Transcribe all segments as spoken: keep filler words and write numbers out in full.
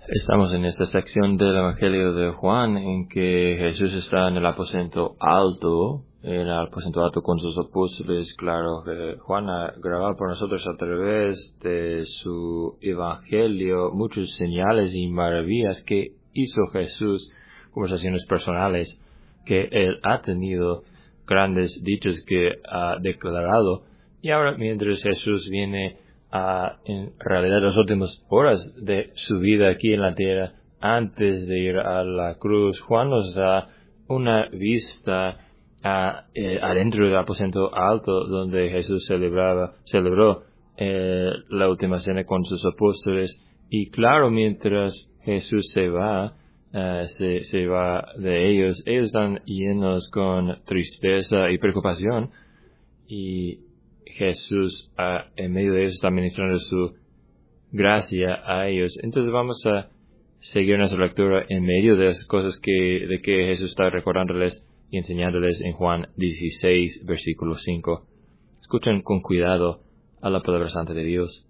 Estamos en esta sección del Evangelio de Juan en que Jesús está en el aposento alto, en el aposento alto con sus apóstoles. Claro, que Juan ha grabado por nosotros a través de su Evangelio muchas señales y maravillas que hizo Jesús, conversaciones personales que él ha tenido, grandes dichos que ha declarado. Y ahora, mientras Jesús viene a, en realidad, las últimas horas de su vida aquí en la tierra, antes de ir a la cruz, Juan nos da una vista a, eh, adentro del aposento alto, donde Jesús celebraba, celebró eh, la última cena con sus apóstoles. Y claro, mientras Jesús se va, uh, se, se va de ellos, ellos están llenos con tristeza y preocupación. Y Jesús, uh, en medio de eso, está ministrando su gracia a ellos. Entonces vamos a seguir nuestra lectura en medio de las cosas que, de que Jesús está recordándoles y enseñándoles en Juan dieciséis, versículo cinco. Escuchen con cuidado a la palabra santa de Dios.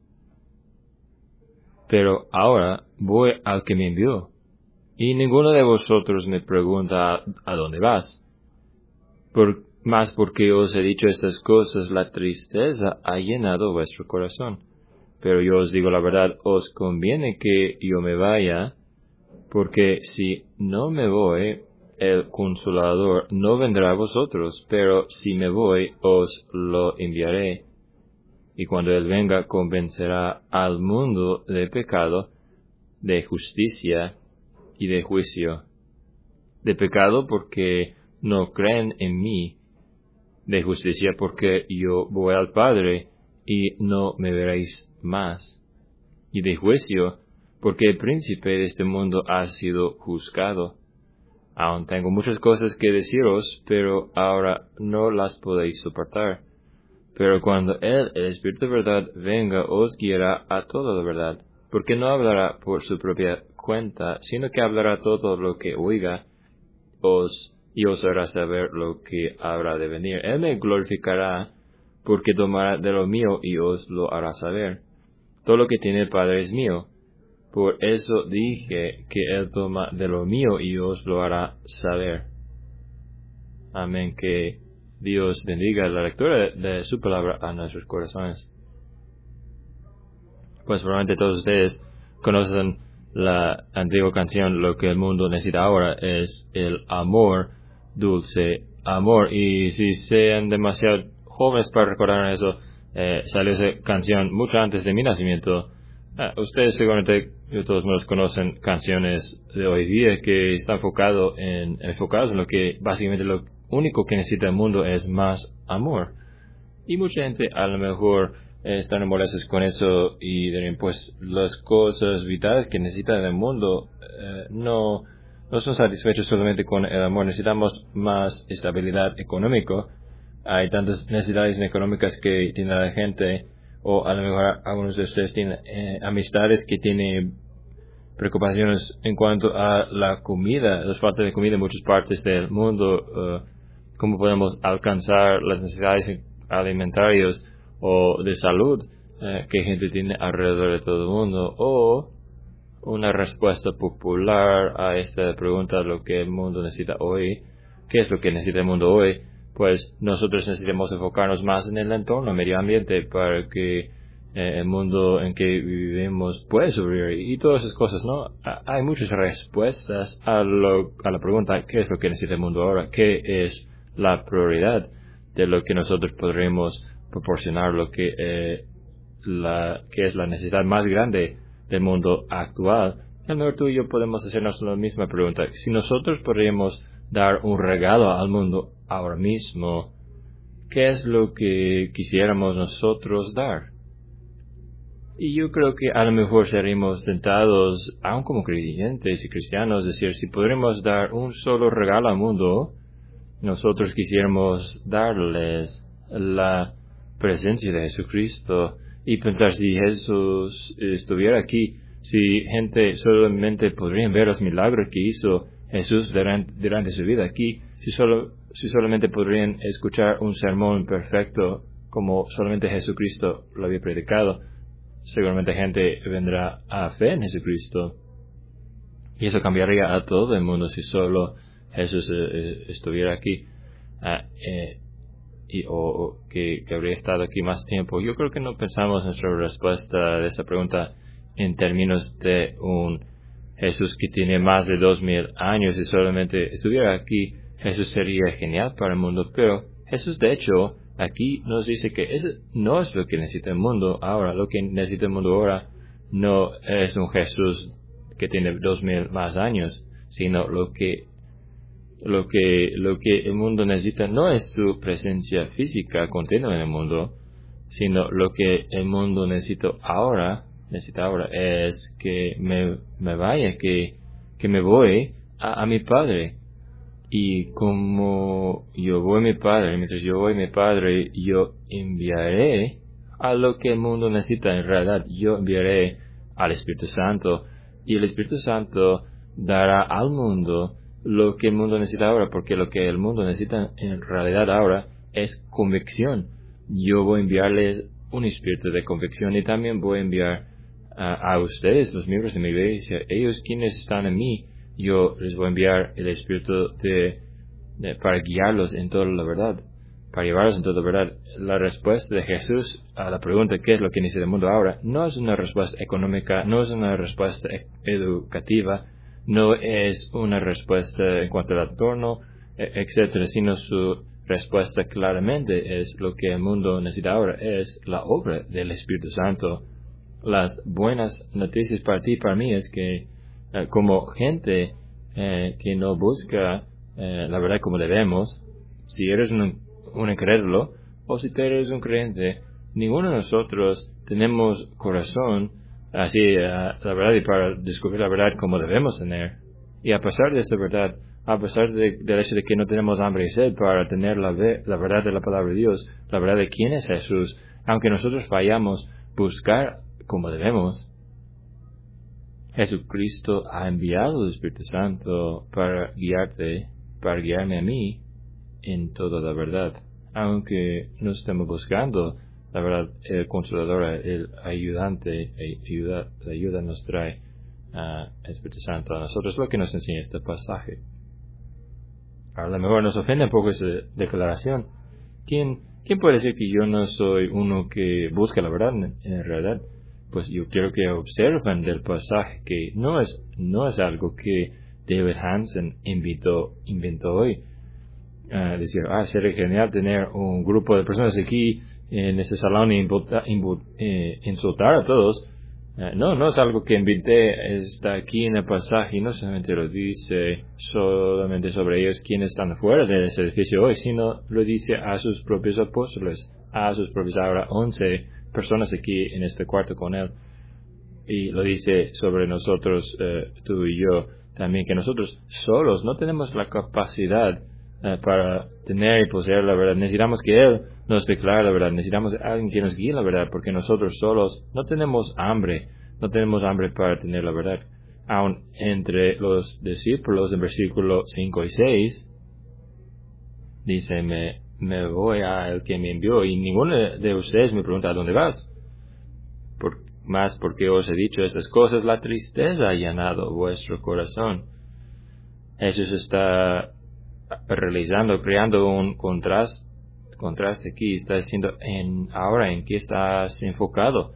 Pero ahora voy al que me envió, y ninguno de vosotros me pregunta a dónde vas. Por Mas porque os he dicho estas cosas, la tristeza ha llenado vuestro corazón. Pero yo os digo la verdad, os conviene que yo me vaya, porque si no me voy, el Consolador no vendrá a vosotros, pero si me voy, os lo enviaré. Y cuando Él venga, convencerá al mundo de pecado, de justicia y de juicio. De pecado porque no creen en mí, de justicia porque yo voy al Padre y no me veréis más, y de juicio porque el príncipe de este mundo ha sido juzgado. Aún tengo muchas cosas que deciros, pero ahora no las podéis soportar. Pero cuando Él, el Espíritu de verdad, venga, os guiará a toda la verdad, porque no hablará por su propia cuenta, sino que hablará todo lo que oiga, os y os hará saber lo que habrá de venir. Él me glorificará, porque tomará de lo mío y os lo hará saber. Todo lo que tiene el Padre es mío. Por eso dije que Él toma de lo mío y os lo hará saber. Amén. Que Dios bendiga la lectura de, de su palabra a nuestros corazones. Pues probablemente todos ustedes conocen la antigua canción, lo que el mundo necesita ahora es el amor, dulce amor. Y si sean demasiado jóvenes para recordar eso, eh, salió esa canción mucho antes de mi nacimiento. Ah, ustedes seguramente de todos modos conocen canciones de hoy día que están enfocado en, enfocados en lo que básicamente lo único que necesita el mundo es más amor. Y mucha gente a lo mejor eh, están molestos con eso y dirían, pues las cosas vitales que necesita el mundo eh, no, no son satisfechos solamente con el amor. Necesitamos más estabilidad económica. Hay tantas necesidades económicas que tiene la gente, o a lo mejor algunos de ustedes tienen eh, amistades que tienen preocupaciones en cuanto a la comida, las faltas de comida en muchas partes del mundo, uh, cómo podemos alcanzar las necesidades alimentarias o de salud eh, que gente tiene alrededor de todo el mundo, o una respuesta popular a esta pregunta, lo que el mundo necesita hoy. ¿Qué es lo que necesita el mundo hoy? Pues nosotros necesitamos enfocarnos más en el entorno, medio ambiente, para que eh, el mundo en que vivimos pueda sobrevivir y todas esas cosas, ¿no? Hay muchas respuestas a, lo, a la pregunta, ¿qué es lo que necesita el mundo ahora? ¿Qué es la prioridad de lo que nosotros podremos proporcionar, lo que, eh, la, que es la necesidad más grande del mundo actual? A lo mejor tú y yo podemos hacernos la misma pregunta. Si nosotros podríamos dar un regalo al mundo ahora mismo, ¿qué es lo que quisiéramos nosotros dar? Y yo creo que a lo mejor seríamos tentados, aun como creyentes y cristianos, decir, si podríamos dar un solo regalo al mundo, nosotros quisiéramos darles la presencia de Jesucristo. Y pensar, si Jesús estuviera aquí, si gente solamente podrían ver los milagros que hizo Jesús durante, durante su vida aquí, si, solo, si solamente podrían escuchar un sermón perfecto como solamente Jesucristo lo había predicado, seguramente gente vendrá a fe en Jesucristo. Y eso cambiaría a todo el mundo si solo Jesús eh, estuviera aquí. Uh, eh, y, o, o que, que habría estado aquí más tiempo. Yo creo que no pensamos nuestra respuesta de esa pregunta en términos de un Jesús que tiene más de dos mil años y solamente estuviera aquí, Jesús sería genial para el mundo. Pero Jesús, de hecho, aquí nos dice que eso no es lo que necesita el mundo ahora. Lo que necesita el mundo ahora no es un Jesús que tiene dos mil más años, sino lo que Lo que, lo que el mundo necesita no es su presencia física continua en el mundo, sino lo que el mundo necesita ahora, necesita ahora es que me, me vaya, que, que me voy a, a mi Padre. Y como yo voy a mi Padre, mientras yo voy a mi Padre, yo enviaré a lo que el mundo necesita. En realidad, yo enviaré al Espíritu Santo, y el Espíritu Santo dará al mundo lo que el mundo necesita ahora, porque lo que el mundo necesita en realidad ahora es convicción. Yo voy a enviarle un espíritu de convicción, y también voy a enviar a, a ustedes, los miembros de mi iglesia, ellos quienes están en mí, yo les voy a enviar el espíritu de, de para guiarlos en toda la verdad, para llevarlos en toda la verdad. La respuesta de Jesús a la pregunta ¿qué es lo que necesita el mundo ahora? No es una respuesta económica, no es una respuesta educativa, no es una respuesta en cuanto al entorno, etcétera, sino su respuesta claramente es lo que el mundo necesita ahora, es la obra del Espíritu Santo. Las buenas noticias para ti y para mí es que eh, como gente eh, que no busca eh, la verdad como debemos, si eres un, un incrédulo o si eres un creyente, ninguno de nosotros tenemos corazón así uh, la verdad y para descubrir la verdad como debemos tener. Y a pesar de esta verdad, a pesar de, del hecho de que no tenemos hambre y sed para tener la, ve, la verdad de la palabra de Dios, la verdad de quién es Jesús, aunque nosotros fallamos buscar como debemos, Jesucristo ha enviado el Espíritu Santo para guiarte, para guiarme a mí en toda la verdad. Aunque no estemos buscando la verdad, el Consolador, el ayudante, ayuda, la ayuda nos trae uh, el Espíritu Santo a nosotros, lo que nos enseña este pasaje. Ahora, a lo mejor nos ofende un poco esa declaración. ¿Quién, quién puede decir que yo no soy uno que busca la verdad en, en realidad? Pues yo quiero que observen del pasaje que no es, no es algo que David Hansen invitó, inventó hoy. Uh, decir, ah, sería genial tener un grupo de personas aquí en este salón e eh, insultar a todos. Uh, no, no es algo que invité, está aquí en el pasaje y no solamente lo dice solamente sobre ellos quienes están fuera de ese edificio hoy, sino lo dice a sus propios apóstoles, a sus propios ahora once personas aquí en este cuarto con él. Y lo dice sobre nosotros, uh, tú y yo, también que nosotros solos no tenemos la capacidad Uh, para tener y poseer la verdad. Necesitamos que Él nos declare la verdad. Necesitamos a alguien que nos guíe la verdad, porque nosotros solos no tenemos hambre. No tenemos hambre para tener la verdad. Aún entre los discípulos, en versículos cinco y seis, dice, me, me voy al que me envió, y ninguno de ustedes me pregunta, ¿a dónde vas? Por, más porque os he dicho estas cosas, la tristeza ha llenado vuestro corazón. Jesús está realizando, creando un contraste, contraste aquí, está diciendo en ahora en qué estás enfocado.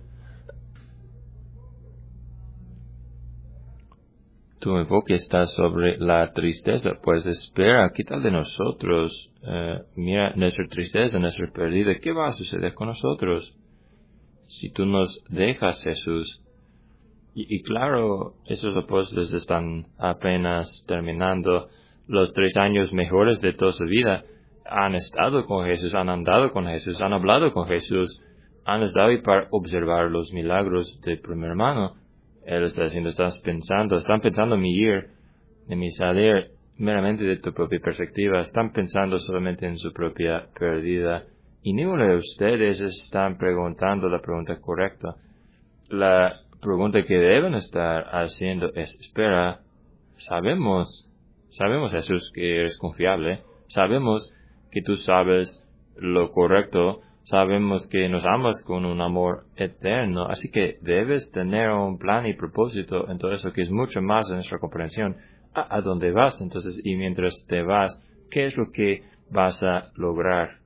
Tu enfoque está sobre la tristeza, pues espera, ¿qué tal de nosotros? Uh, mira nuestra tristeza, nuestra pérdida, ¿qué va a suceder con nosotros si tú nos dejas, Jesús? Y, y claro, esos apóstoles están apenas terminando los tres años mejores de toda su vida. Han estado con Jesús, han andado con Jesús, han hablado con Jesús, han estado ahí para observar los milagros de primera mano. Él está diciendo, estás pensando, están pensando en mi ir, en mi salir meramente de tu propia perspectiva, están pensando solamente en su propia pérdida. Y ninguno de ustedes están preguntando la pregunta correcta. La pregunta que deben estar haciendo es, espera, sabemos Sabemos, Jesús, que eres confiable. Sabemos que tú sabes lo correcto sabemos que nos amas con un amor eterno, así que debes tener un plan y propósito en todo eso que es mucho más de nuestra comprensión. ¿A, a dónde vas? Entonces, y mientras te vas, ¿qué es lo que vas a lograr?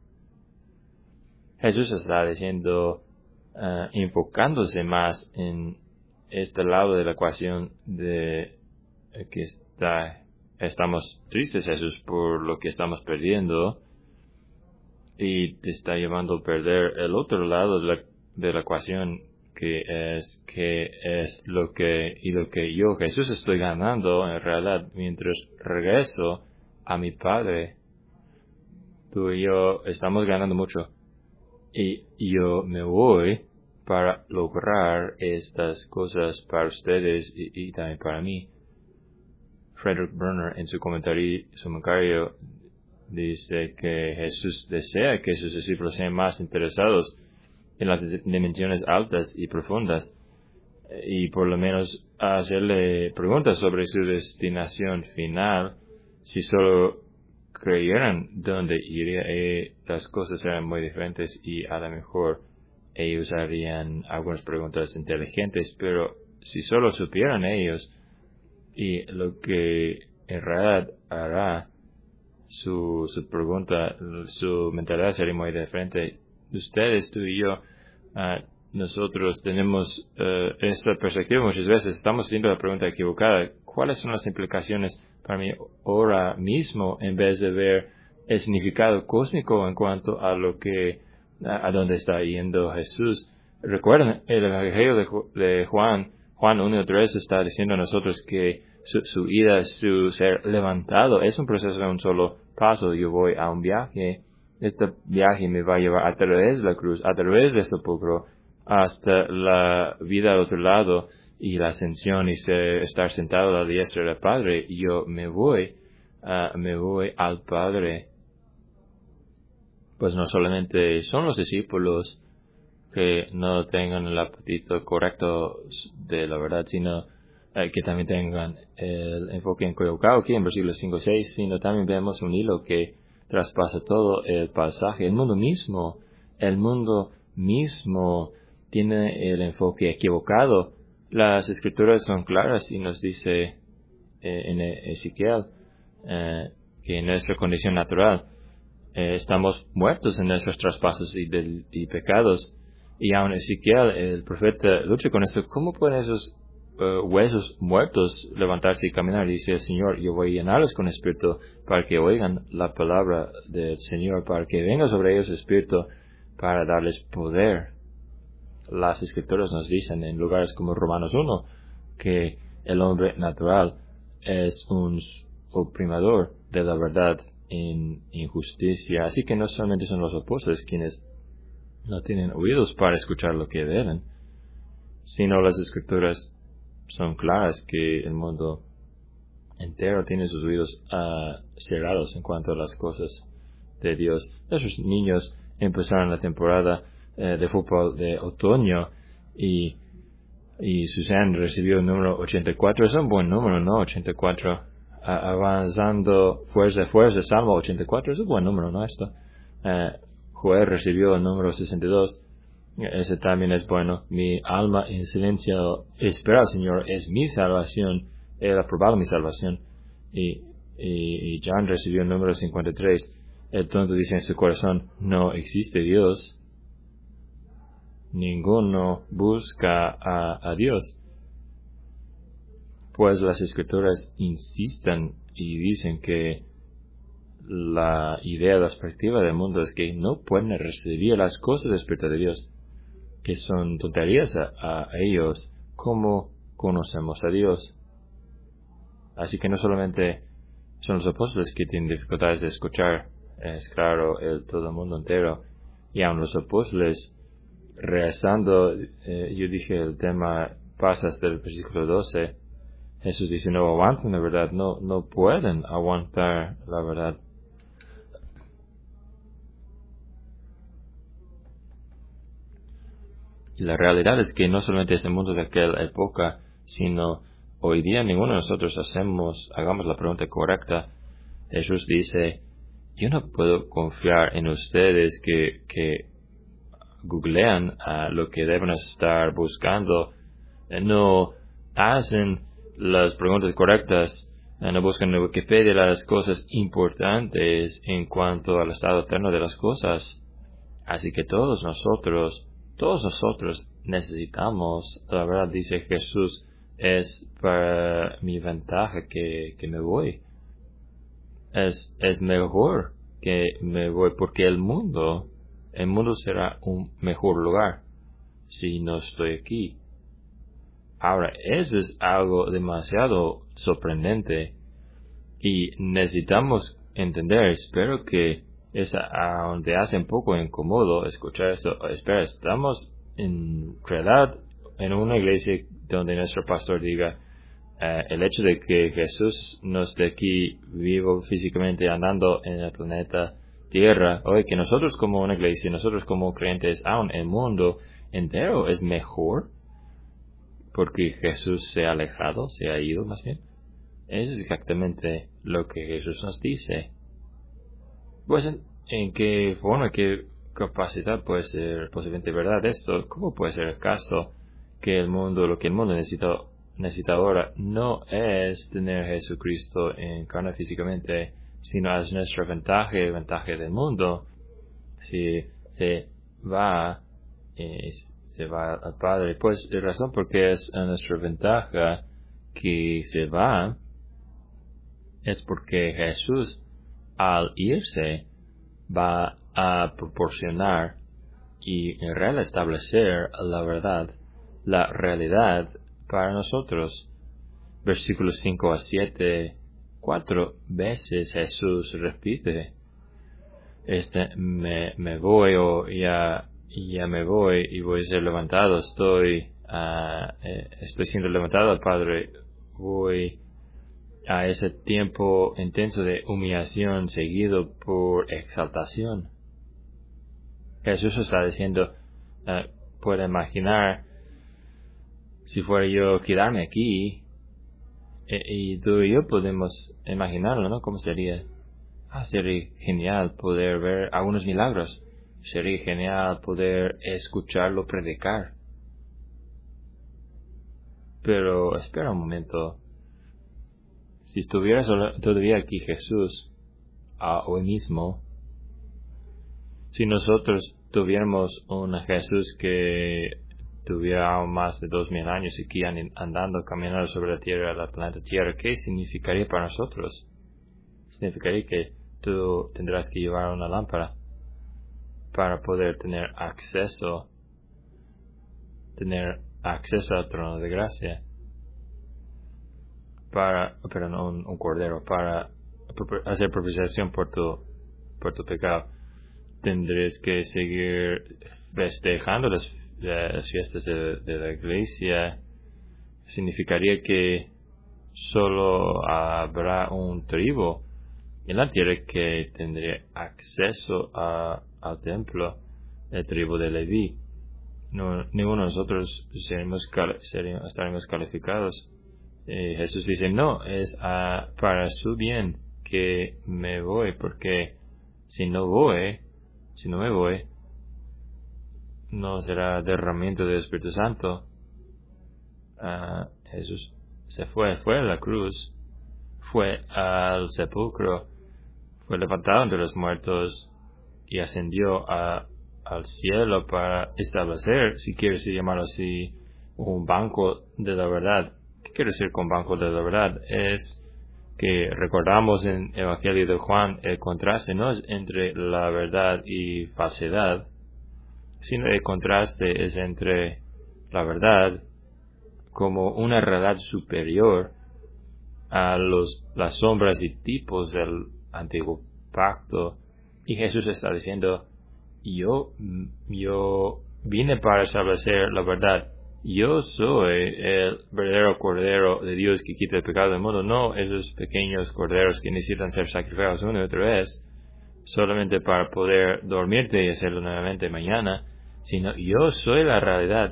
Jesús está diciendo, uh, enfocándose más en este lado de la ecuación de eh, que está, estamos tristes, Jesús, por lo que estamos perdiendo, y te está llevando a perder el otro lado de la, de la ecuación, que es que es lo que y lo que yo, Jesús, estoy ganando en realidad mientras regreso a mi Padre. Tú y yo estamos ganando mucho. Y yo me voy para lograr estas cosas para ustedes y, y también para mí. Frederick Bruner en su comentario, su comentario dice que Jesús desea que sus discípulos sean más interesados en las dimensiones altas y profundas y por lo menos hacerle preguntas sobre su destinación final. Si solo creyeran dónde iría, eh, las cosas serían muy diferentes y a lo mejor ellos harían algunas preguntas inteligentes, pero si solo supieran ellos y lo que en realidad hará, su, su pregunta, su mentalidad sería muy diferente. Ustedes, tú y yo, uh, nosotros tenemos uh, esta perspectiva muchas veces. Estamos haciendo la pregunta equivocada. ¿Cuáles son las implicaciones para mí ahora mismo en vez de ver el significado cósmico en cuanto a lo que, a, a dónde está yendo Jesús? Recuerden, el Evangelio de, de Juan, Juan uno tres está diciendo a nosotros que su, su ida, su ser levantado, es un proceso de un solo paso. Yo voy a un viaje, este viaje me va a llevar a través de la cruz, a través del sepulcro, hasta la vida al otro lado, y la ascensión y ser, estar sentado a la diestra del Padre. Y yo me voy, uh, me voy al Padre. Pues no solamente son los discípulos que no tengan el apetito correcto de la verdad, sino eh, que también tengan el enfoque equivocado aquí en versículos cinco y seis, sino también vemos un hilo que traspasa todo el pasaje. El mundo mismo, el mundo mismo tiene el enfoque equivocado. Las escrituras son claras y nos dice eh, en Ezequiel eh, que en nuestra condición natural eh, estamos muertos en nuestros traspasos y, del, y pecados. Y aún Ezequiel, el profeta, lucha con esto. ¿Cómo pueden esos uh, huesos muertos levantarse y caminar? Y dice el Señor, yo voy a llenarlos con espíritu para que oigan la palabra del Señor, para que venga sobre ellos espíritu, para darles poder. Las escrituras nos dicen en lugares como Romanos uno que el hombre natural es un oprimador de la verdad en injusticia. Así que no solamente son los apóstoles quienes no tienen oídos para escuchar lo que deben, sino las escrituras son claras que el mundo entero tiene sus oídos uh, cerrados en cuanto a las cosas de Dios. Esos niños empezaron la temporada uh, de fútbol de otoño y, y Susan recibió el número ochenta y cuatro. Es un buen número, ¿no? ochenta y cuatro. Uh, avanzando fuerza, fuerza, Salmo ochenta y cuatro. Es un buen número, ¿no? Esto. Uh, Joel recibió el número sesenta y dos. Ese también es bueno. Mi alma en silencio espera al Señor. Es mi salvación. Él ha probado mi salvación. Y, y, y John recibió el número cincuenta y tres. El tonto dice en su corazón, no existe Dios. Ninguno busca a, a Dios. Pues las escrituras insisten y dicen que la idea, la perspectiva del mundo es que no pueden recibir las cosas del Espíritu de Dios, que son tonterías a, a ellos. ¿Cómo conocemos a Dios? Así que no solamente son los apóstoles que tienen dificultades de escuchar, es claro, el todo el mundo entero. Y aun los apóstoles, rezando, eh, yo dije el tema pasa hasta el versículo doce. Jesús dice, no aguantan la verdad, no, no pueden aguantar la verdad. Y la realidad es que no solamente es el mundo de aquella época, sino hoy día ninguno de nosotros hacemos, hagamos la pregunta correcta. Jesús dice, yo no puedo confiar en ustedes que, que, googlean uh, lo que deben estar buscando, uh, no hacen las preguntas correctas, uh, no buscan en Wikipedia las cosas importantes en cuanto al estado eterno de las cosas. Así que todos nosotros, todos nosotros necesitamos, la verdad dice Jesús, es para mi ventaja que, que me voy. Es, es mejor que me voy porque el mundo, el mundo será un mejor lugar si no estoy aquí. Ahora, eso es algo demasiado sorprendente y necesitamos entender, espero que es a donde hace un poco incómodo escuchar eso. Espera, estamos en realidad en una iglesia donde nuestro pastor diga, Uh, el hecho de que Jesús no esté aquí vivo físicamente andando en el planeta Tierra, o que nosotros como una iglesia, nosotros como creyentes, aún el mundo entero es mejor porque Jesús se ha alejado, se ha ido más bien. Eso es exactamente lo que Jesús nos dice. Pues en, en qué forma, qué capacidad puede ser posiblemente verdad esto. ¿Cómo puede ser el caso que el mundo, lo que el mundo necesita necesita ahora no es tener a Jesucristo en carne físicamente, sino es nuestra ventaja, ventaja del mundo? Si se va, eh, se va al Padre, pues la razón por qué es a nuestra ventaja que se va es porque Jesús al irse va a proporcionar y en realidad establecer la verdad, la realidad para nosotros. Versículos cinco a siete, cuatro veces Jesús repite, este, me, me voy o ya, ya me voy y voy a ser levantado, estoy, uh, eh, estoy siendo levantado al Padre, voy a ese tiempo intenso de humillación seguido por exaltación. Jesús está diciendo, uh, puede imaginar si fuera yo quedarme aquí, e, y tú y yo podemos imaginarlo, ¿no? ¿Cómo sería? Ah, sería genial poder ver algunos milagros. Sería genial poder escucharlo predicar. Pero espera un momento. Si estuviera todavía aquí Jesús, ah, hoy mismo, si nosotros tuviéramos un Jesús que tuviera aún más de dos mil años aquí andando, caminando sobre la Tierra, la planeta Tierra, ¿qué significaría para nosotros? Significaría que tú tendrás que llevar una lámpara para poder tener acceso, tener acceso al trono de gracia, para, perdón, un, un cordero, para hacer propiciación por tu, por tu pecado. Tendrás que seguir festejando las las fiestas de, de la iglesia. Significaría que solo habrá un tribu en la tierra que tendría acceso a, al templo, el tribu de Leví. No, ninguno de nosotros seremos, seremos, estaremos calificados. Eh, Jesús dice, no, es a, para su bien que me voy, porque si no voy, si no me voy, no será derramamiento del Espíritu Santo. Uh, Jesús se fue, fue a la cruz, fue al sepulcro, fue levantado entre los muertos y ascendió a, al cielo para establecer, si quieres llamarlo así, un banco de la verdad. ¿Qué quiere decir con banco de la verdad? Es que recordamos en el Evangelio de Juan el contraste no es entre la verdad y falsedad, sino el contraste es entre la verdad como una realidad superior a los, las sombras y tipos del antiguo pacto. Y Jesús está diciendo, yo, yo vine para establecer la verdad. Yo soy el verdadero cordero de Dios que quita el pecado del mundo, no esos pequeños corderos que necesitan ser sacrificados una y otra vez solamente para poder dormirte y hacerlo nuevamente mañana, sino yo soy la realidad.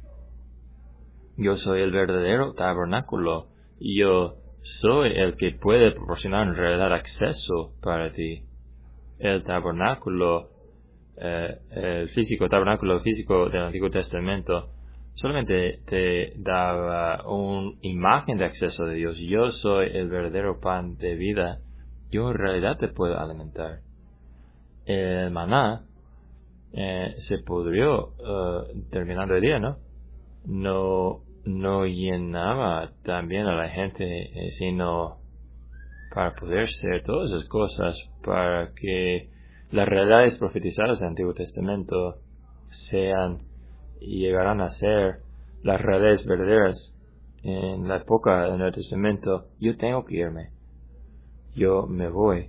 Yo soy el verdadero tabernáculo. Yo soy el que puede proporcionar en realidad acceso para ti. El tabernáculo eh, el físico, tabernáculo físico del Antiguo Testamento solamente te daba una imagen de acceso de Dios. Yo soy el verdadero pan de vida. Yo en realidad te puedo alimentar. El maná eh, se pudrió uh, terminando el día, ¿no? No, no llenaba también a la gente, eh, sino para poder ser todas esas cosas, para que las realidades profetizadas del Antiguo Testamento sean y llegarán a ser las realidades verdaderas en la época del Nuevo Testamento. Yo tengo que irme. Yo me voy.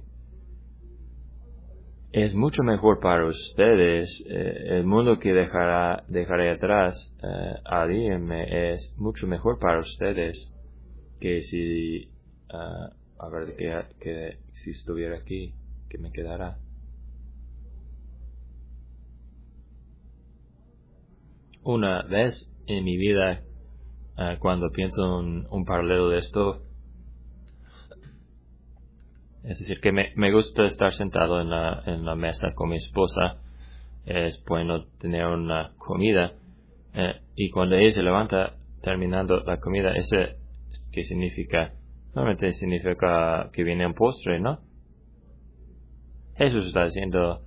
Es mucho mejor para ustedes, eh, el mundo que dejará, dejaré atrás eh, al irme es mucho mejor para ustedes que si, uh, a ver, que, que si estuviera aquí, que me quedará. Una vez en mi vida, uh, cuando pienso en un, un paralelo de esto, es decir, que me, me gusta estar sentado en la, en la mesa con mi esposa. Es bueno tener una comida. Eh, y cuando ella se levanta terminando la comida, ¿ese qué significa? Normalmente significa que viene un postre, ¿no? Jesús está diciendo,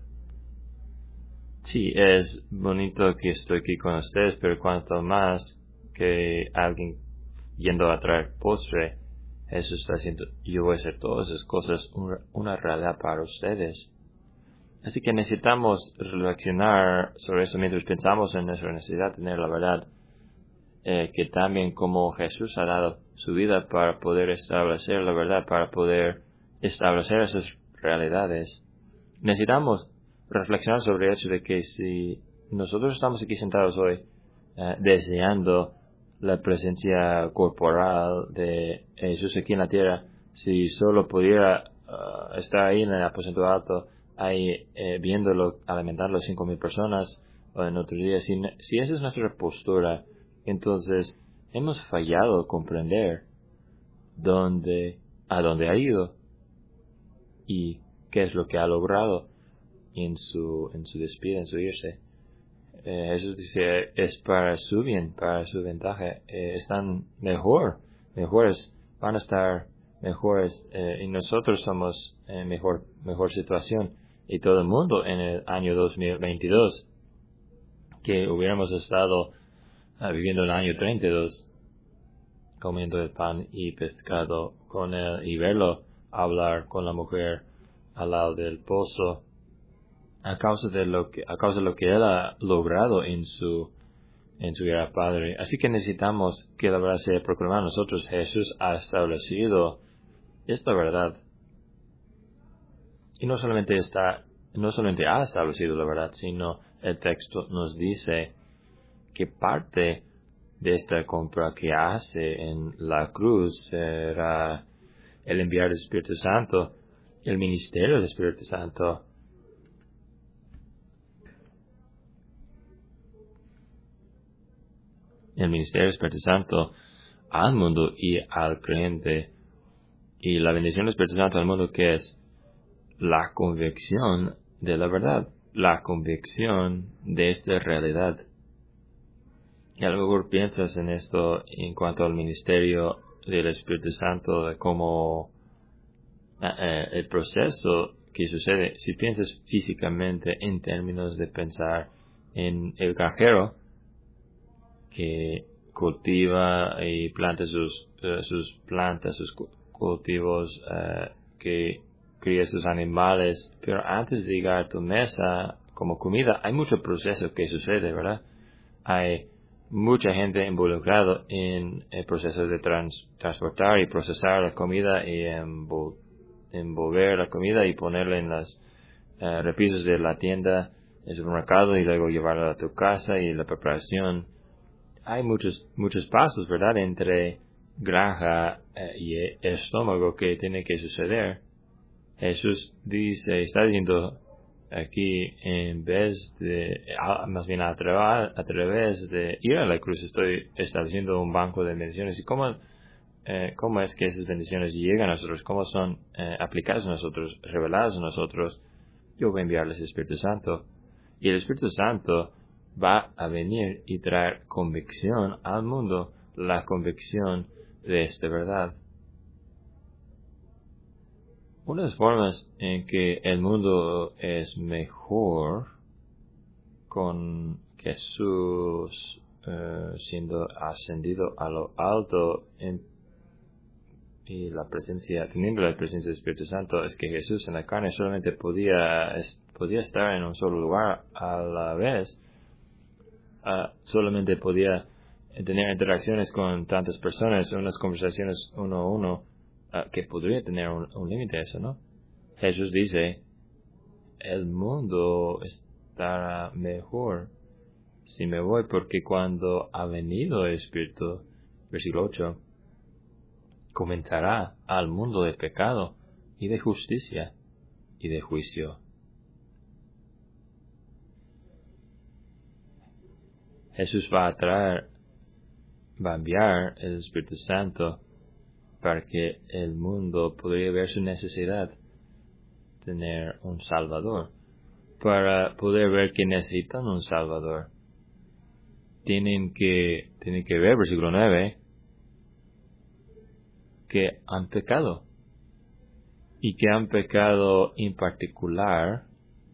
sí, es bonito que estoy aquí con ustedes, pero cuanto más que alguien yendo a traer postre, Jesús está diciendo, yo voy a hacer todas esas cosas una, una realidad para ustedes. Así que necesitamos reflexionar sobre eso mientras pensamos en nuestra necesidad de tener la verdad, eh, que también como Jesús ha dado su vida para poder establecer la verdad, para poder establecer esas realidades, necesitamos reflexionar sobre el hecho de que si nosotros estamos aquí sentados hoy eh, deseando la presencia corporal de Jesús aquí en la tierra, si solo pudiera uh, estar ahí en el aposento alto, ahí eh, viéndolo alimentar a los cinco mil personas o en otro día, si, si esa es nuestra postura, entonces hemos fallado comprender dónde, a dónde ha ido y qué es lo que ha logrado en su, en su despedida, en su irse. Eh, Jesús dice, es para su bien, para su ventaja, eh, están mejor, mejores, van a estar mejores, eh, y nosotros somos en mejor, mejor situación, y todo el mundo en el año dos mil veintidós, que hubiéramos estado uh, viviendo en el año treinta y dos, comiendo el pan y pescado con él, y verlo hablar con la mujer al lado del pozo, a causa de lo que a causa de lo que él ha logrado en su en su vida Padre. Así que necesitamos que la verdad sea proclamada a nosotros. Jesús ha establecido esta verdad, y no solamente está no solamente ha establecido la verdad, sino el texto nos dice que parte de esta compra que hace en la cruz será el enviar del Espíritu Santo, el ministerio del Espíritu Santo. El ministerio del Espíritu Santo al mundo y al creyente, y la bendición del Espíritu Santo al mundo, que es la convicción de la verdad, la convicción de esta realidad. Y a lo mejor piensas en esto en cuanto al ministerio del Espíritu Santo, de cómo eh, el proceso que sucede. Si piensas físicamente en términos de pensar en el granjero que cultiva y planta sus, uh, sus plantas, sus cultivos, uh, que cría sus animales, pero antes de llegar a tu mesa como comida, hay mucho proceso que sucede, ¿verdad? Hay mucha gente involucrada en el proceso de trans, transportar y procesar la comida y envol, envolver la comida y ponerla en las uh, repisas de la tienda, el supermercado, y luego llevarla a tu casa y la preparación. Hay muchos muchos pasos, ¿verdad?, entre granja eh, y estómago que tiene que suceder. Jesús dice, está diciendo aquí, en vez de, más bien a, tra- a través de ir a la cruz, estoy estableciendo un banco de bendiciones. ¿Y cómo, eh, cómo es que esas bendiciones llegan a nosotros? ¿Cómo son eh, aplicadas a nosotros, reveladas a nosotros? Yo voy a enviarles el Espíritu Santo. Y el Espíritu Santo va a venir y traer convicción al mundo, la convicción de esta verdad. Una de las formas en que el mundo es mejor con Jesús uh, siendo ascendido a lo alto en, y la presencia, teniendo la presencia del Espíritu Santo, es que Jesús en la carne solamente podía, es, podía estar en un solo lugar a la vez. Uh, solamente podía tener interacciones con tantas personas, unas conversaciones uno a uno, uh, que podría tener un, un límite a eso, ¿no? Jesús dice, el mundo estará mejor si me voy, porque cuando ha venido el Espíritu, versículo ocho, comenzará al mundo de pecado y de justicia y de juicio. Jesús va a traer, va a enviar el Espíritu Santo para que el mundo podría ver su necesidad de tener un Salvador, para poder ver que necesitan un Salvador. Tienen que, tienen que ver, versículo nueve, que han pecado, y que han pecado en particular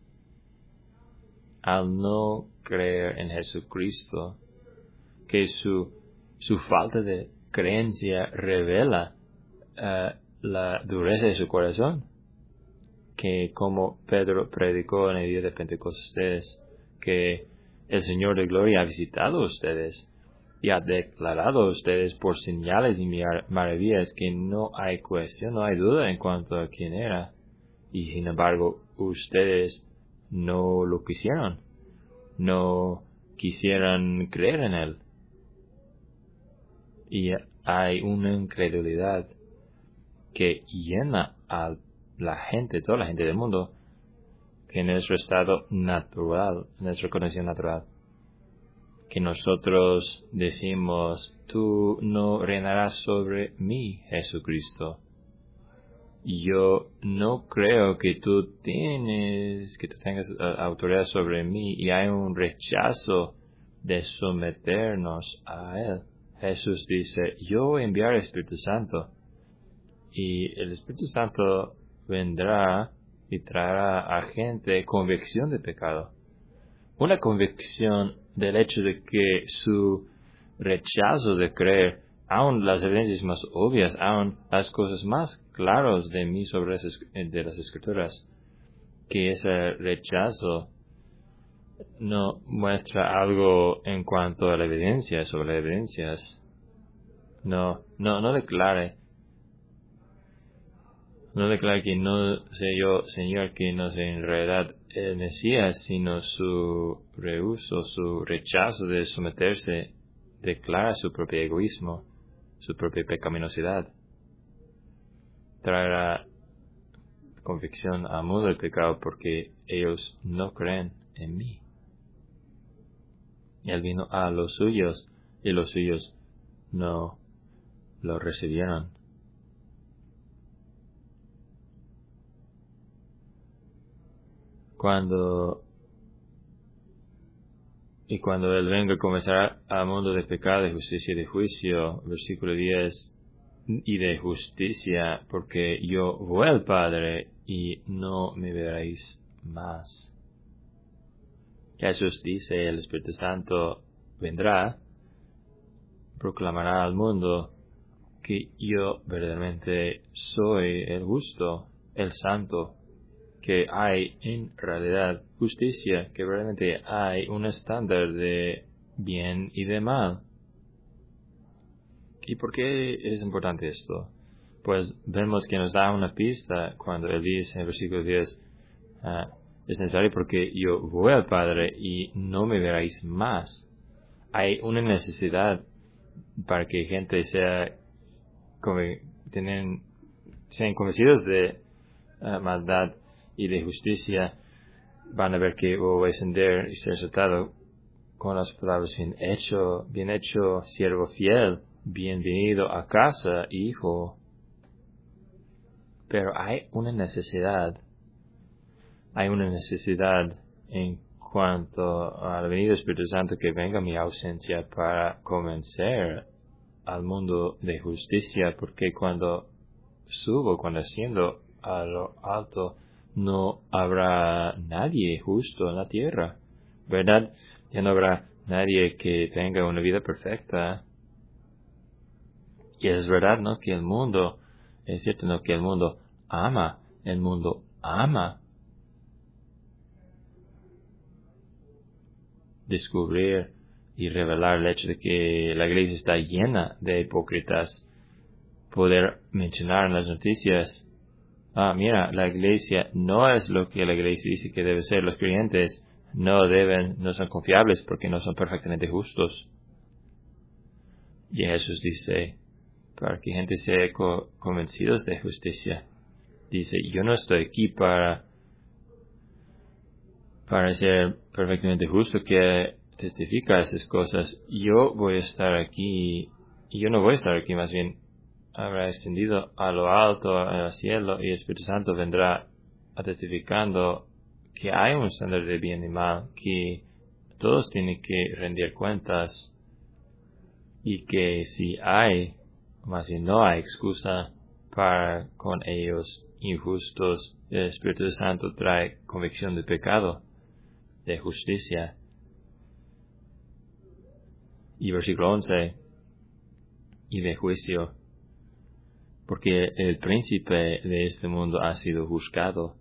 al no creer en Jesucristo, que su, su falta de creencia revela uh, la dureza de su corazón, que como Pedro predicó en el día de Pentecostés, que el Señor de Gloria ha visitado a ustedes y ha declarado a ustedes por señales y maravillas que no hay cuestión, no hay duda en cuanto a quién era, y sin embargo ustedes no lo quisieron, no quisieran creer en Él. Y hay una incredulidad que llena a la gente, toda la gente del mundo, que en nuestro estado natural, en nuestra condición natural, que nosotros decimos, tú no reinarás sobre mí, Jesucristo. Yo no creo que tú tienes, que tú tengas uh, autoridad sobre mí, y hay un rechazo de someternos a Él. Jesús dice, yo enviaré el Espíritu Santo, y el Espíritu Santo vendrá y traerá a gente convicción de pecado. Una convicción del hecho de que su rechazo de creer, aun las evidencias más obvias, aun las cosas más claras de mí sobre las, de las Escrituras, que ese rechazo no muestra algo en cuanto a la evidencia, sobre las evidencias. No, no, no declare, no declare que no sé yo, Señor, que no sé en realidad el Mesías, sino su rehúso, su rechazo de someterse, declara su propio egoísmo, su propia pecaminosidad. Traerá convicción al mundo del pecado porque ellos no creen en mí. Y Él vino a los suyos y los suyos no lo recibieron. Cuando y cuando Él venga, comenzará al mundo de pecado, de justicia y de juicio, versículo diez, y de justicia, porque yo voy al Padre y no me veréis más. Jesús dice, el Espíritu Santo vendrá, proclamará al mundo que yo verdaderamente soy el justo, el santo, que hay en realidad justicia, que verdaderamente hay un estándar de bien y de mal. ¿Y por qué es importante esto? Pues vemos que nos da una pista cuando Él dice en el versículo diez, uh, es necesario porque yo voy al Padre y no me veréis más. Hay una necesidad para que gente sea, como, tienen, sean convencidos de uh, maldad y de justicia. Van a ver que voy a ascender y ser tratado con las palabras, bien hecho, bien hecho, siervo fiel, bienvenido a casa, hijo. Pero hay una necesidad, hay una necesidad en cuanto a la venida del Espíritu Santo, que venga mi ausencia para convencer al mundo de justicia, porque cuando subo, cuando asciendo a lo alto, no habrá nadie justo en la tierra, ¿verdad? Ya no habrá nadie que tenga una vida perfecta. Y es verdad, ¿no? Que el mundo, es cierto, ¿no? Que el mundo ama, el mundo ama descubrir y revelar el hecho de que la iglesia está llena de hipócritas. Poder mencionar en las noticias, ah, mira, la iglesia no es lo que la iglesia dice que debe ser. Los creyentes no deben, no son confiables porque no son perfectamente justos. Y Jesús dice, para que gente sea co- convencidos de justicia. Dice, yo no estoy aquí para, para ser perfectamente justo que testifica esas cosas. Yo voy a estar aquí, y yo no voy a estar aquí, más bien habrá ascendido a lo alto, al cielo, y el Espíritu Santo vendrá a testificando que hay un estándar de bien y mal, que todos tienen que rendir cuentas, y que si hay, más bien no hay excusa para con ellos injustos. El Espíritu Santo trae convicción de pecado, de justicia. Y versículo once, y de juicio, porque el príncipe de este mundo ha sido juzgado.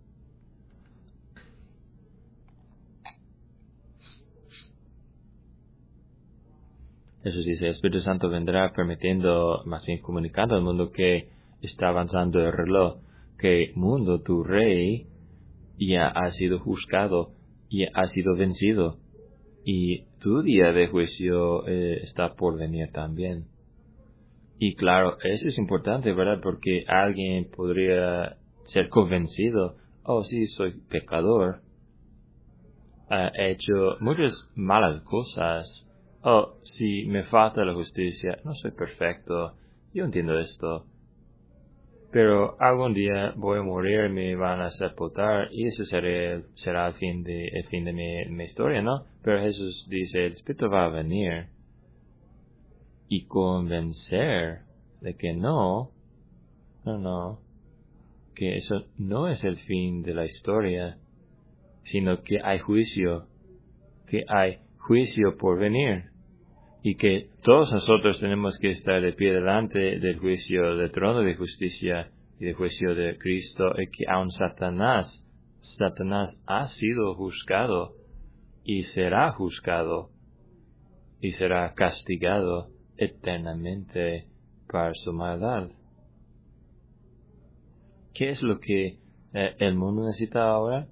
Jesús dice, el Espíritu Santo vendrá permitiendo, más bien comunicando al mundo que está avanzando el reloj, que mundo, tu rey, ya ha sido juzgado, ya ha sido vencido, y tu día de juicio eh, está por venir también. Y claro, eso es importante, ¿verdad? Porque alguien podría ser convencido, oh sí, soy pecador, he hecho muchas malas cosas, oh, sí, me falta la justicia, no soy perfecto, yo entiendo esto, pero algún día voy a morir, me van a sepultar, y eso será, será el fin de, el fin de mi, mi historia, ¿no? Pero Jesús dice, el Espíritu va a venir y convencer de que no, no, no, que eso no es el fin de la historia, sino que hay juicio, que hay juicio por venir, y que todos nosotros tenemos que estar de pie delante del juicio del trono de justicia y del juicio de Cristo, y que aun Satanás, Satanás ha sido juzgado y será juzgado y será castigado eternamente por su maldad. ¿Qué es lo que eh, el mundo necesita ahora?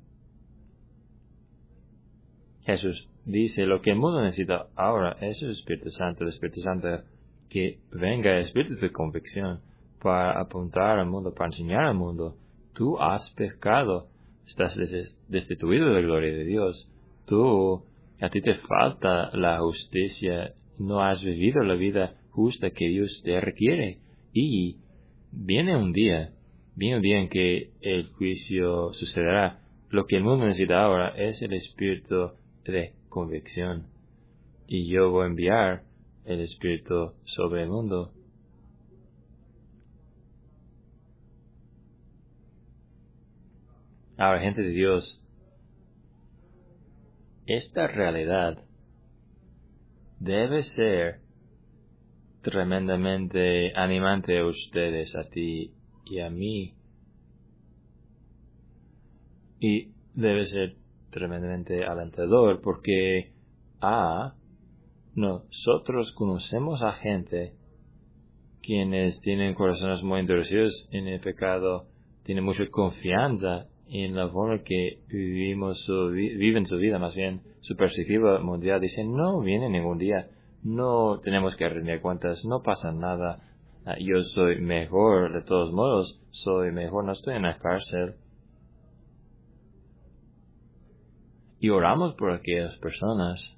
Jesús dice, lo que el mundo necesita ahora es el Espíritu Santo, el Espíritu Santo que venga, el Espíritu de convicción, para apuntar al mundo, para enseñar al mundo, tú has pecado, estás destituido de la gloria de Dios, tú, a ti te falta la justicia, no has vivido la vida justa que Dios te requiere, y viene un día, viene un día en que el juicio sucederá. Lo que el mundo necesita ahora es el Espíritu de convicción, y yo voy a enviar el Espíritu sobre el mundo. Ahora, gente de Dios, esta realidad debe ser tremendamente animante a ustedes, a ti y a mí, y debe ser tremendamente alentador, porque a nosotros conocemos a gente quienes tienen corazones muy endurecidos en el pecado, tienen mucha confianza en la forma que vivimos su, viven su vida, más bien su perspectiva mundial. Dicen, no viene ningún día, no tenemos que rendir cuentas, no pasa nada, yo soy mejor de todos modos, soy mejor, no estoy en la cárcel. Y oramos por aquellas personas.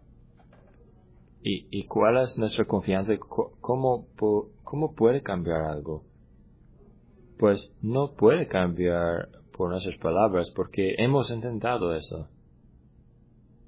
¿Y, y cuál es nuestra confianza? ¿Cómo, ¿Cómo puede cambiar algo? Pues no puede cambiar por nuestras palabras, porque hemos intentado eso.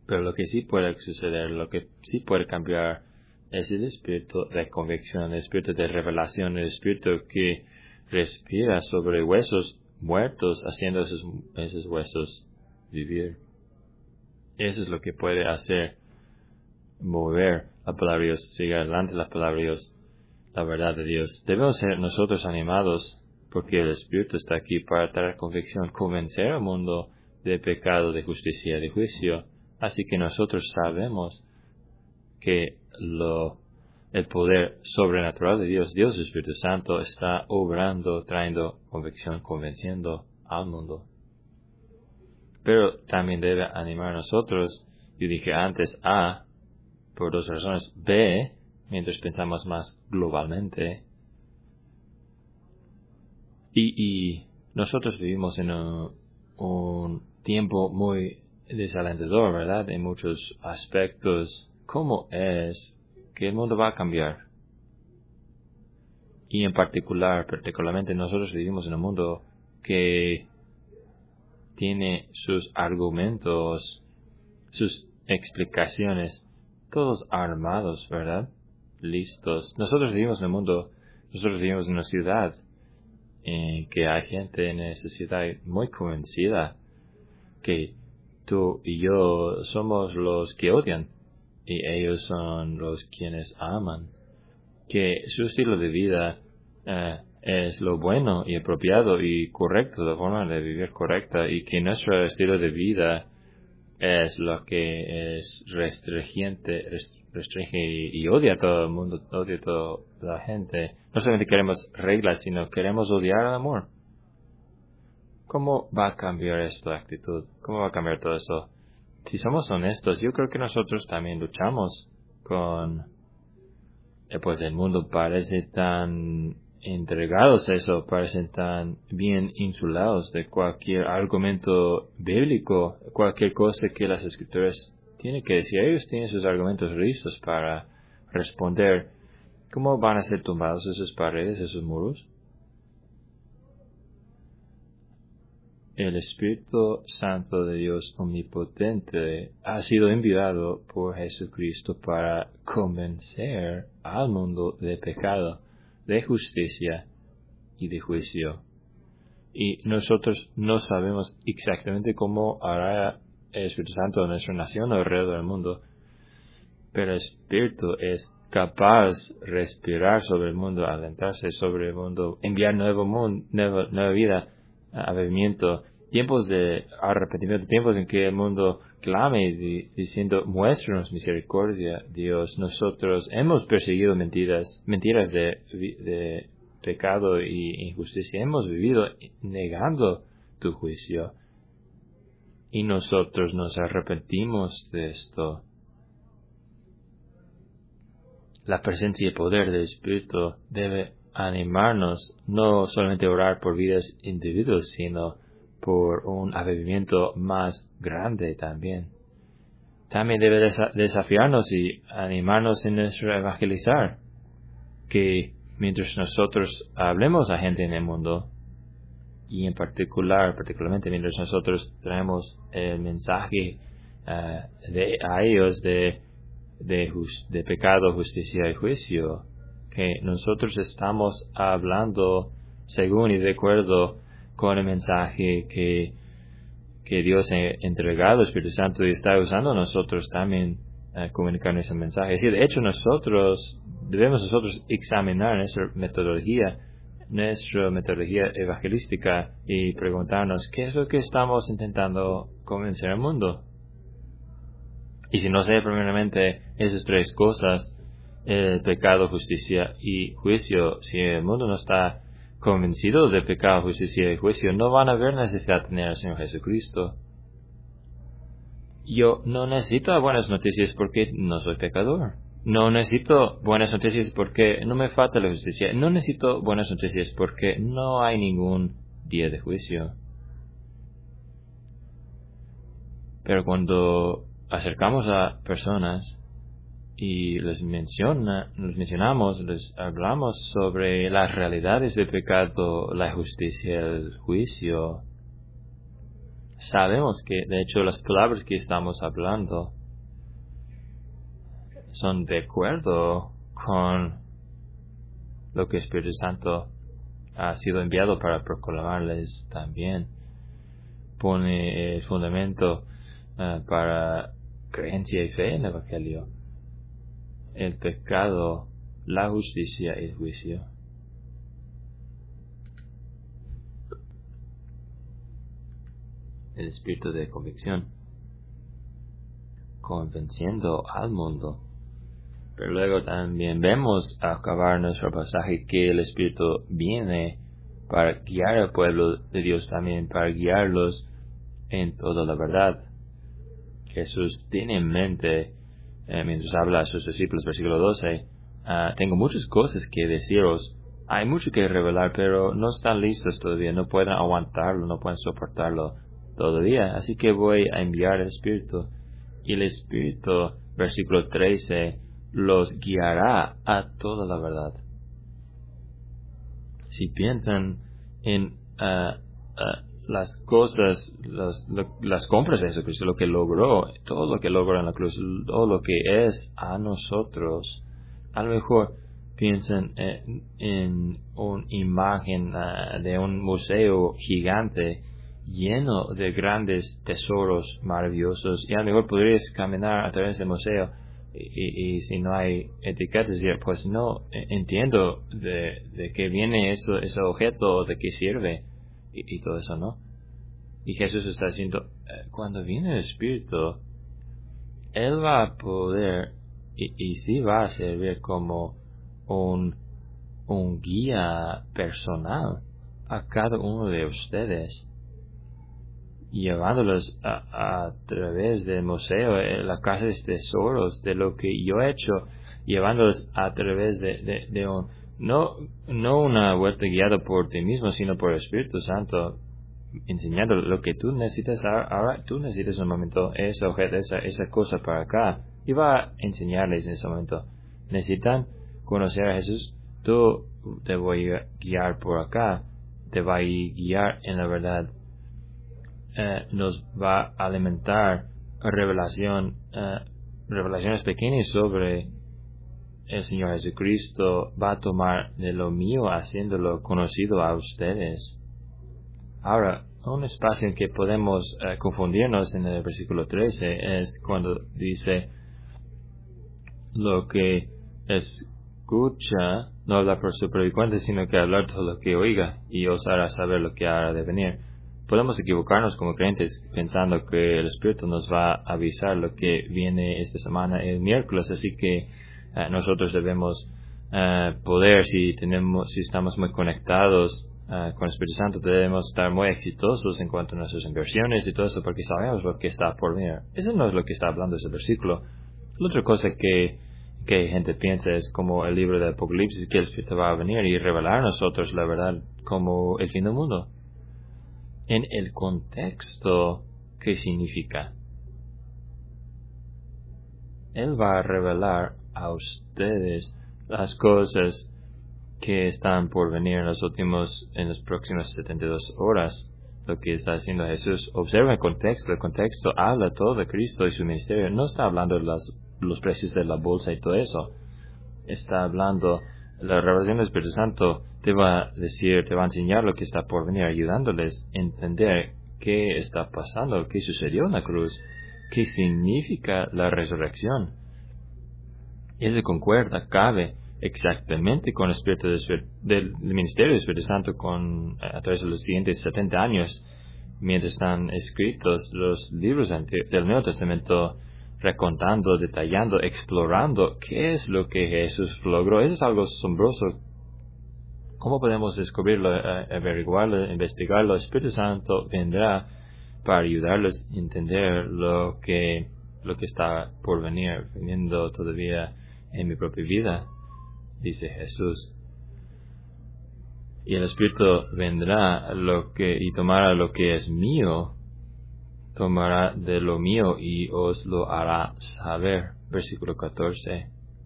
Pero lo que sí puede suceder, lo que sí puede cambiar, es el espíritu de convicción, el espíritu de revelación, el espíritu que respira sobre huesos muertos, haciendo esos, esos huesos vivir. Eso es lo que puede hacer mover la palabra de Dios, seguir adelante la palabra de Dios, la verdad de Dios. Debemos ser nosotros animados, porque el Espíritu está aquí para traer convicción, convencer al mundo de pecado, de justicia, de juicio. Así que nosotros sabemos que lo, el poder sobrenatural de Dios, Dios Espíritu Santo, está obrando, trayendo convicción, convenciendo al mundo. Pero también debe animar a nosotros, yo dije antes A, por dos razones. B, mientras pensamos más globalmente. Y, y nosotros vivimos en un, un tiempo muy desalentador, ¿verdad? En muchos aspectos. ¿Cómo es que el mundo va a cambiar? Y en particular, particularmente nosotros vivimos en un mundo que tiene sus argumentos, sus explicaciones, todos armados, ¿verdad? Listos. Nosotros vivimos en un mundo, nosotros vivimos en una ciudad en que hay gente en esa ciudad muy convencida que tú y yo somos los que odian y ellos son los quienes aman, que su estilo de vida eh, es lo bueno y apropiado y correcto, la forma de vivir correcta, y que nuestro estilo de vida es lo que es restringente, restringe y, y odia a todo el mundo, odia a toda la gente. No solamente queremos reglas, sino queremos odiar al amor. ¿Cómo va a cambiar esta actitud? ¿Cómo va a cambiar todo eso? Si somos honestos, yo creo que nosotros también luchamos con, eh, pues el mundo parece tan entregados a eso, parecen tan bien insulados de cualquier argumento bíblico, cualquier cosa que las escrituras tienen que decir. Ellos tienen sus argumentos listos para responder. ¿Cómo van a ser tumbados esas paredes, esos muros? El Espíritu Santo de Dios Omnipotente ha sido enviado por Jesucristo para convencer al mundo de pecado, de justicia y de juicio. Y nosotros no sabemos exactamente cómo hará el Espíritu Santo en nuestra nación o alrededor del mundo, pero el Espíritu es capaz de respirar sobre el mundo, alentarse sobre el mundo, enviar nuevo mundo, nueva, nueva vida, avivamiento, tiempos de arrepentimiento, tiempos en que el mundo clame diciendo, muéstranos misericordia, Dios. Nosotros hemos perseguido mentiras, mentiras de, de pecado y injusticia. Hemos vivido negando tu juicio. Y nosotros nos arrepentimos de esto. La presencia y poder del Espíritu debe animarnos no solamente a orar por vidas individuos, sino por un avivamiento más grande también. También debe desa- desafiarnos y animarnos en nuestro evangelizar, que mientras nosotros hablemos a gente en el mundo, y en particular, particularmente mientras nosotros traemos el mensaje uh, de, a ellos de, de, just, de pecado, justicia y juicio, que nosotros estamos hablando según y de acuerdo con el mensaje que, que Dios ha entregado, el Espíritu Santo, y está usando nosotros también uh, comunicar ese mensaje. Es decir, de hecho nosotros, debemos nosotros examinar nuestra metodología, nuestra metodología evangelística y preguntarnos qué es lo que estamos intentando convencer al mundo. Y si no sé primeramente esas tres cosas, el pecado, justicia y juicio, si el mundo no está convencido de pecado, justicia y juicio, no van a haber necesidad de tener al Señor Jesucristo. Yo no necesito buenas noticias porque no soy pecador. No necesito buenas noticias porque no me falta la justicia. No necesito buenas noticias porque no hay ningún día de juicio. Pero cuando acercamos a personas y les menciona, les mencionamos, les hablamos sobre las realidades del pecado, la justicia, el juicio, sabemos que, de hecho, las palabras que estamos hablando son de acuerdo con lo que el Espíritu Santo ha sido enviado para proclamarles también. Pone el fundamento uh, para creencia y fe en el Evangelio, el pecado, la justicia y el juicio. El espíritu de convicción, convenciendo al mundo. Pero luego también vemos a acabar nuestro pasaje que el Espíritu viene para guiar al pueblo de Dios también, para guiarlos en toda la verdad. Jesús tiene en mente, eh, mientras habla a sus discípulos, versículo doce, uh, tengo muchas cosas que deciros, hay mucho que revelar, pero no están listos todavía, no pueden aguantarlo, no pueden soportarlo todavía, así que voy a enviar el Espíritu. Y el Espíritu, versículo trece, los guiará a toda la verdad. Si piensan en uh, uh, las cosas, las, lo, las compras de Jesucristo, lo que logró, todo lo que logró en la cruz, todo lo que es a nosotros, a lo mejor piensan en, en una imagen uh, de un museo gigante lleno de grandes tesoros maravillosos, y a lo mejor podrías caminar a través del museo y, y, y si no hay etiquetas, pues no entiendo de, de qué viene eso, ese objeto, de qué sirve y, y todo eso, ¿no? Y Jesús está diciendo, cuando viene el Espíritu, Él va a poder y, y sí va a servir como un, un guía personal a cada uno de ustedes, llevándolos a, a través del museo, la casa de tesoros, de lo que yo he hecho, llevándolos a través de, de, de un, no, no una vuelta guiada por ti mismo, sino por el Espíritu Santo, enseñando lo que tú necesitas. Ahora tú necesitas un momento ese objeto, esa, esa cosa para acá, y va a enseñarles en ese momento. Necesitan conocer a Jesús, tú te voy a guiar por acá, te va a guiar en la verdad. Eh, nos va a alimentar revelación, eh, revelaciones pequeñas sobre el Señor Jesucristo. Va a tomar de lo mío, haciéndolo conocido a ustedes. Ahora, un espacio en que podemos eh, confundirnos en el versículo trece es cuando dice lo que escucha, no habla por su propia cuenta, sino que hablar todo lo que oiga, y os hará saber lo que hará de venir. Podemos equivocarnos como creyentes pensando que el Espíritu nos va a avisar lo que viene esta semana el miércoles, así que eh, nosotros debemos eh, poder, si tenemos, si estamos muy conectados uh, con el Espíritu Santo, debemos estar muy exitosos en cuanto a nuestras inversiones y todo eso, porque sabemos lo que está por venir. Eso no es lo que está hablando ese versículo. La otra cosa que que gente piensa es como el libro de Apocalipsis, que el Espíritu va a venir y revelar a nosotros la verdad como el fin del mundo. En el contexto, ¿qué significa? Él va a revelar a ustedes las cosas que están por venir en los últimos, en las próximas setenta y dos horas. Lo que está haciendo Jesús. Observa el contexto. El contexto habla todo de Cristo y su ministerio. No está hablando de las, los precios de la bolsa y todo eso. Está hablando, la revelación del Espíritu Santo te va a decir, te va a enseñar lo que está por venir, ayudándoles a entender qué está pasando, qué sucedió en la cruz, qué significa la resurrección. Ese concuerda, cabe exactamente con el espíritu del, del ministerio del Espíritu Santo con, a través de los siguientes setenta años, mientras están escritos los libros del Nuevo Testamento, recontando, detallando, explorando qué es lo que Jesús logró. Eso es algo asombroso. ¿Cómo podemos descubrirlo, averiguarlo, investigarlo? El Espíritu Santo vendrá para ayudarlos a entender lo que, lo que está por venir, viniendo todavía en mi propia vida, dice Jesús. Y el Espíritu vendrá lo que, y tomará lo que es mío, tomará de lo mío y os lo hará saber. Versículo catorce.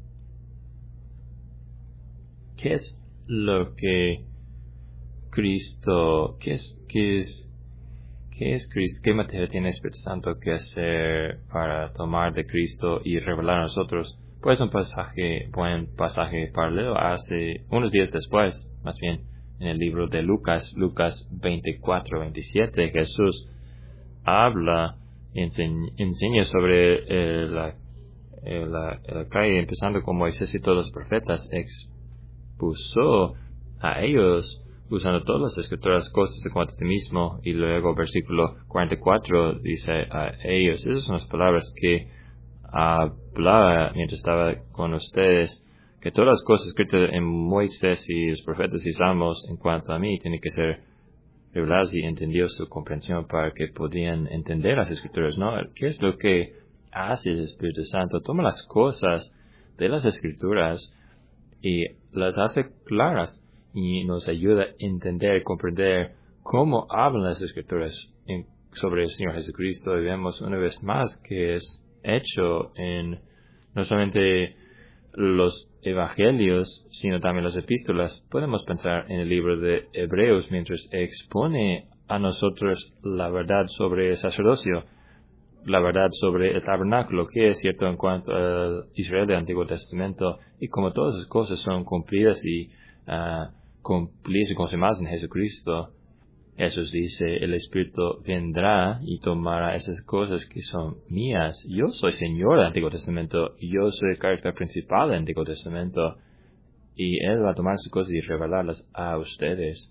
¿Qué es lo que Cristo, qué es, qué es, qué es Cristo, qué materia tiene el Espíritu Santo que hacer para tomar de Cristo y revelar a nosotros? Pues un pasaje, buen pasaje paralelo hace unos días después, más bien, en el libro de Lucas, Lucas veinticuatro veintisiete, Jesús habla, enseña, enseña sobre eh, la, eh, la, la calle, empezando con Moisés y todos los profetas, expuso a ellos, usando todas las escrituras, cosas de cuanto a ti mismo, y luego versículo cuarenta y cuatro dice a ellos, esas son las palabras que hablaba mientras estaba con ustedes, que todas las cosas escritas en Moisés y los profetas y salmos en cuanto a mí tienen que ser reveladas y entendió su comprensión para que podían entender las escrituras, ¿no? ¿Qué es lo que hace el Espíritu Santo? Toma las cosas de las escrituras y las hace claras y nos ayuda a entender, comprender cómo hablan las escrituras en, sobre el Señor Jesucristo. Y vemos una vez más que es hecho en no solamente los evangelios, sino también las epístolas. Podemos pensar en el libro de Hebreos mientras expone a nosotros la verdad sobre el sacerdocio, la verdad sobre el tabernáculo, que es cierto en cuanto a Israel del Antiguo Testamento, y como todas esas cosas son cumplidas y uh, cumplidas y consumadas en Jesucristo. Jesús dice, el Espíritu vendrá y tomará esas cosas que son mías. Yo soy Señor del Antiguo Testamento, yo soy el carácter principal del Antiguo Testamento, y Él va a tomar esas cosas y revelarlas a ustedes.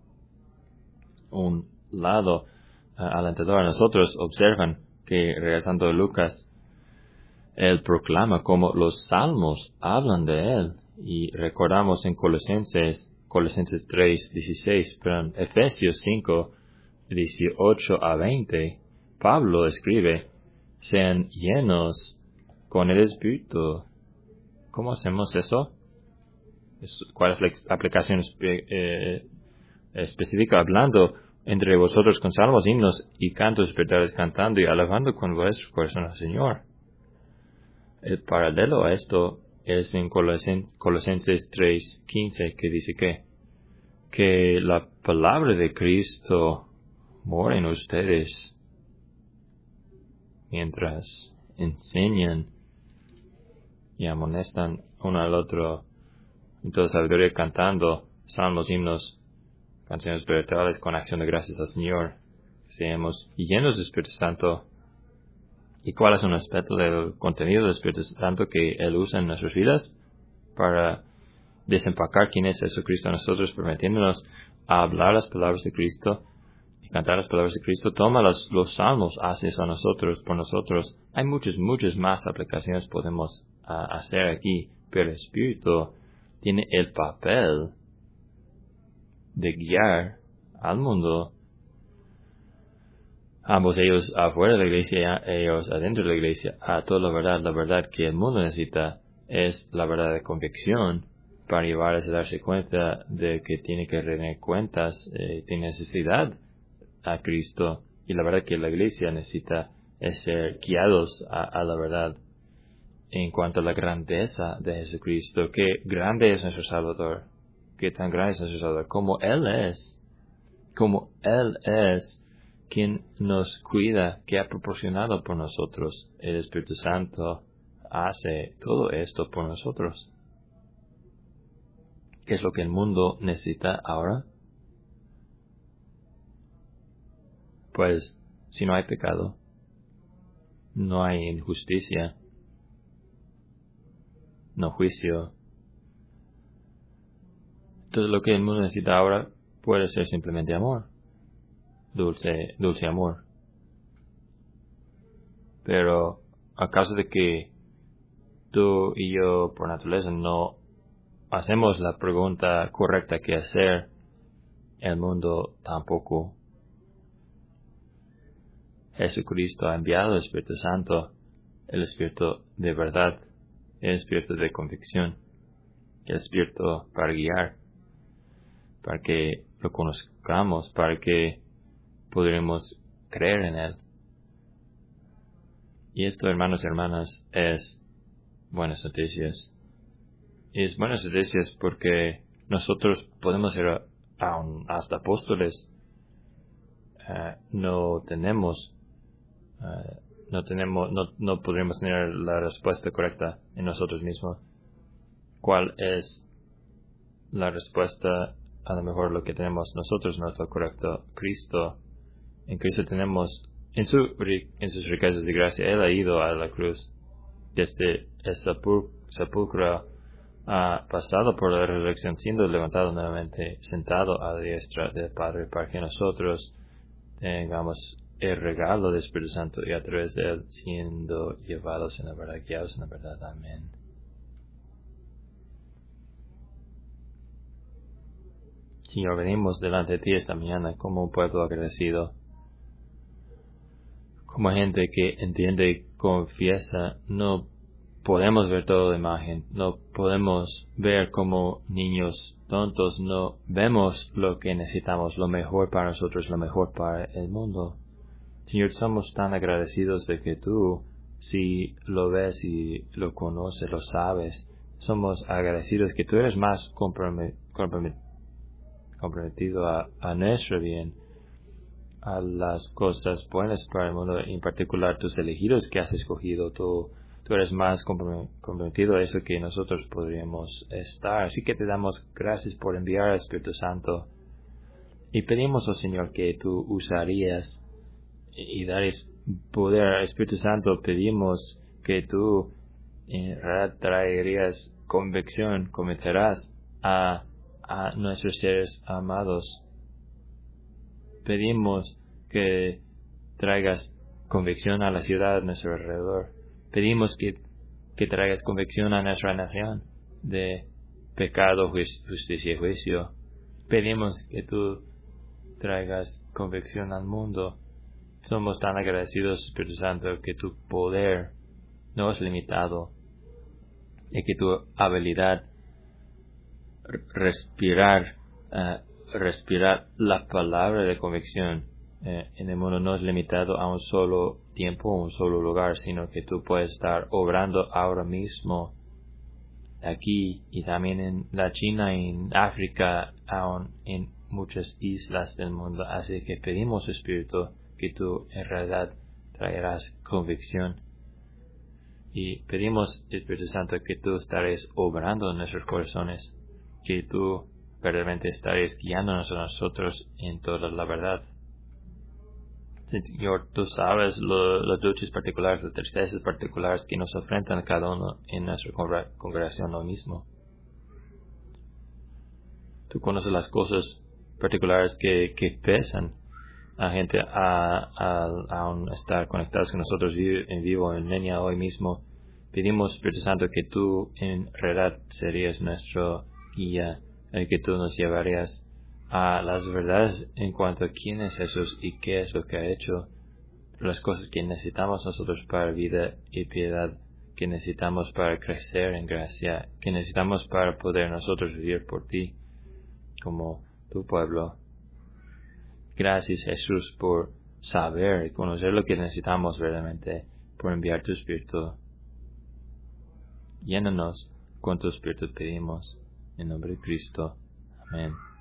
Un lado uh, alentador a nosotros observan que, regresando a Lucas, Él proclama como los salmos hablan de Él, y recordamos en Colosenses, Colosenses tres dieciséis, pero en Efesios cinco dieciocho a veinte, Pablo escribe, sean llenos con el Espíritu. ¿Cómo hacemos eso? ¿Cuál es la aplicación eh, específica? Hablando entre vosotros con salmos, himnos y cantos espirituales, cantando y alabando con vuestro corazón al Señor. El paralelo a esto es en Colosenses, Colosenses tres quince, que dice que, que la palabra de Cristo mora en ustedes mientras enseñan y amonestan uno al otro en toda sabiduría, cantando salmos, himnos, canciones espirituales con acción de gracias al Señor. Seamos llenos del Espíritu Santo. ¿Y cuál es un aspecto del contenido del Espíritu Santo que Él usa en nuestras vidas? Para desempacar quién es Jesucristo a nosotros, permitiéndonos a hablar las palabras de Cristo y cantar las palabras de Cristo. Toma los, los salmos, hace eso a nosotros, por nosotros. Hay muchas, muchas más aplicaciones que podemos uh, hacer aquí, pero el Espíritu tiene el papel de guiar al mundo, ambos ellos afuera de la iglesia, ellos adentro de la iglesia, a toda la verdad. La verdad que el mundo necesita es la verdad de convicción para llevarles a darse cuenta de que tiene que rendir cuentas, eh, tiene necesidad a Cristo, y la verdad que la iglesia necesita es ser guiados a, a la verdad en cuanto a la grandeza de Jesucristo. Qué grande es nuestro Salvador, qué tan grande es nuestro Salvador, como Él es, como Él es quien nos cuida, que ha proporcionado por nosotros. El Espíritu Santo hace todo esto por nosotros. ¿Qué es lo que el mundo necesita ahora? Pues, si no hay pecado, no hay injusticia, no juicio. Entonces lo que el mundo necesita ahora puede ser simplemente amor. Dulce, dulce amor. Pero a causa de que tú y yo por naturaleza no hacemos la pregunta correcta que hacer, el mundo tampoco. Jesucristo ha enviado el Espíritu Santo, el Espíritu de verdad, el Espíritu de convicción, el Espíritu para guiar, para que lo conozcamos, para que podremos creer en Él. Y esto, hermanos y hermanas, es buenas noticias. Y es buenas noticias porque nosotros podemos ser aún hasta apóstoles. Uh, no tenemos uh, no tenemos, no, no podremos tener la respuesta correcta en nosotros mismos. ¿Cuál es la respuesta? A lo mejor lo que tenemos nosotros no es lo correcto. Cristo, en Cristo tenemos, en, su, en sus riquezas de gracia, Él ha ido a la cruz desde el sepulcro, ha pasado por la resurrección, siendo levantado nuevamente, sentado a la diestra del Padre, para que nosotros tengamos el regalo del Espíritu Santo y a través de Él siendo llevados en la verdad, guiados en la verdad. Amén. Señor, venimos delante de ti esta mañana como un pueblo agradecido, como gente que entiende y confiesa. No podemos ver toda la imagen, no podemos ver como niños tontos, no vemos lo que necesitamos, lo mejor para nosotros, lo mejor para el mundo. Señor, somos tan agradecidos de que tú, si lo ves y lo conoces, lo sabes, somos agradecidos que tú eres más comprometido comprometido a, a nuestro bien, a las cosas buenas para el mundo, en particular tus elegidos que has escogido. Tú, tú eres más comprometido a eso que nosotros podríamos estar. Así que te damos gracias por enviar al Espíritu Santo. Y pedimos, oh Señor, que tú usarías y, y darías poder al Espíritu Santo. Pedimos que tú en realidad traerías convicción, convencerás a a nuestros seres amados. Pedimos que traigas convicción a la ciudad a nuestro alrededor. Pedimos que, que traigas convicción a nuestra nación de pecado, justicia y juicio. Pedimos que tú traigas convicción al mundo. Somos tan agradecidos, Espíritu Santo, que tu poder no es limitado y que tu habilidad respirar uh, respirar la palabra de convicción eh, en el mundo no es limitado a un solo tiempo o un solo lugar, sino que tú puedes estar obrando ahora mismo aquí y también en la China, en África, aún en muchas islas del mundo. Así que pedimos, Espíritu, que tú en realidad traerás convicción. Y pedimos, Espíritu Santo, que tú estarás obrando en nuestros corazones, que tú verdaderamente estarás guiándonos a nosotros en toda la verdad. Señor, tú sabes lo, las luchas particulares, las tristezas particulares que nos enfrentan a cada uno en nuestra congregación hoy mismo. Tú conoces las cosas particulares que, que pesan a gente a, a, a estar conectados con nosotros en vivo en línea hoy mismo. Pedimos, Espíritu Santo, que tú en realidad serías nuestro guía, el que tú nos llevarías a las verdades en cuanto a quién es Jesús y qué es lo que ha hecho, las cosas que necesitamos nosotros para vida y piedad, que necesitamos para crecer en gracia, que necesitamos para poder nosotros vivir por ti como tu pueblo. Gracias, Jesús, por saber y conocer lo que necesitamos verdaderamente, por enviar tu Espíritu. Llénanos con tu Espíritu, pedimos, en nombre de Cristo. Amén.